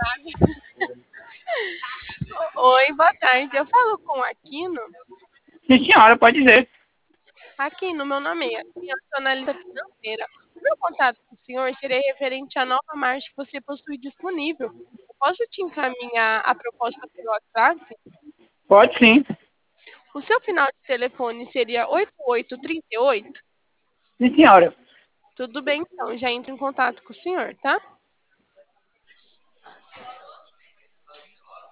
Oi, boa tarde. Eu falo com o Aquino. Sim, senhora, pode dizer. Aquino, meu nome é Aquino, eu sou analista financeira. O meu contato com o senhor seria referente à nova margem que você possui disponível. Eu posso te encaminhar a proposta pelo WhatsApp? Pode sim. O seu final de telefone seria 8838? Sim, senhora. Tudo bem, então. Já entro em contato com o senhor, tá?